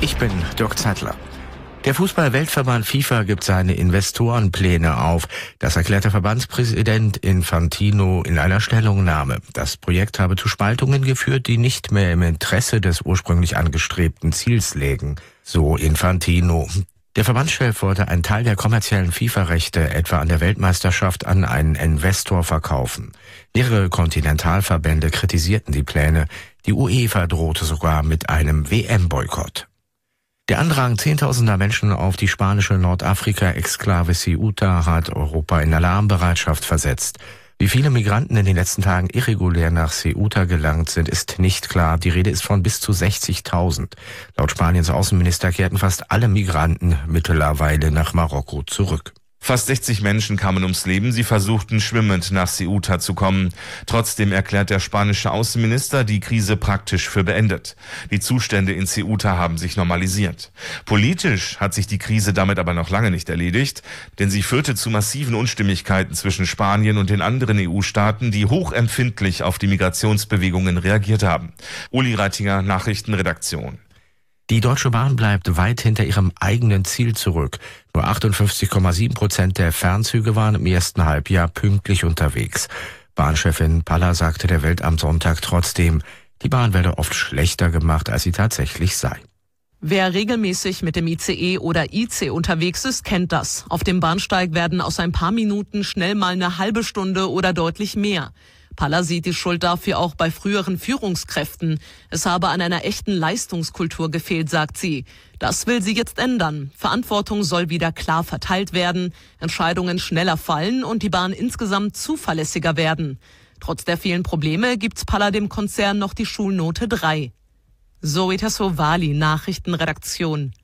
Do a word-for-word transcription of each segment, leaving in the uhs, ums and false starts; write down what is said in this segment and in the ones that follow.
Ich bin Dirk Zeitler. Der Fußball-Weltverband FIFA gibt seine Investorenpläne auf. Das erklärte Verbandspräsident Infantino in einer Stellungnahme. Das Projekt habe zu Spaltungen geführt, die nicht mehr im Interesse des ursprünglich angestrebten Ziels lägen, so Infantino. Der Verbandschef wollte einen Teil der kommerziellen FIFA-Rechte etwa an der Weltmeisterschaft an einen Investor verkaufen. Mehrere Kontinentalverbände kritisierten die Pläne. Die UEFA drohte sogar mit einem W M-Boykott. Der Andrang zehntausender Menschen auf die spanische Nordafrika-Exklave Ceuta hat Europa in Alarmbereitschaft versetzt. Wie viele Migranten in den letzten Tagen irregulär nach Ceuta gelangt sind, ist nicht klar. Die Rede ist von bis zu sechzigtausend. Laut Spaniens Außenminister kehrten fast alle Migranten mittlerweile nach Marokko zurück. Fast sechzig Menschen kamen ums Leben. Sie versuchten schwimmend nach Ceuta zu kommen. Trotzdem erklärt der spanische Außenminister die Krise praktisch für beendet. Die Zustände in Ceuta haben sich normalisiert. Politisch hat sich die Krise damit aber noch lange nicht erledigt, denn sie führte zu massiven Unstimmigkeiten zwischen Spanien und den anderen E U-Staaten, die hochempfindlich auf die Migrationsbewegungen reagiert haben. Uli Reitinger, Nachrichtenredaktion. Die Deutsche Bahn bleibt weit hinter ihrem eigenen Ziel zurück. Nur achtundfünfzig Komma sieben Prozent der Fernzüge waren im ersten Halbjahr pünktlich unterwegs. Bahnchefin Palla sagte der Welt am Sonntag trotzdem, die Bahn werde oft schlechter gemacht, als sie tatsächlich sei. Wer regelmäßig mit dem I C E oder I C unterwegs ist, kennt das. Auf dem Bahnsteig werden aus ein paar Minuten schnell mal eine halbe Stunde oder deutlich mehr. Palla sieht die Schuld dafür auch bei früheren Führungskräften. Es habe an einer echten Leistungskultur gefehlt, sagt sie. Das will sie jetzt ändern. Verantwortung soll wieder klar verteilt werden, Entscheidungen schneller fallen und die Bahn insgesamt zuverlässiger werden. Trotz der vielen Probleme gibt's Palla dem Konzern noch die Schulnote drei. Zoe Tassovali, Nachrichtenredaktion.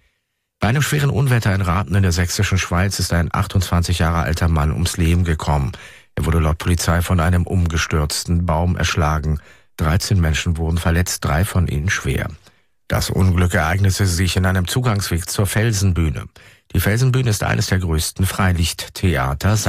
Bei einem schweren Unwetter in Rathen in der sächsischen Schweiz ist ein achtundzwanzig Jahre alter Mann ums Leben gekommen. Er wurde laut Polizei von einem umgestürzten Baum erschlagen. dreizehn Menschen wurden verletzt, drei von ihnen schwer. Das Unglück ereignete sich in einem Zugangsweg zur Felsenbühne. Die Felsenbühne ist eines der größten Freilichttheater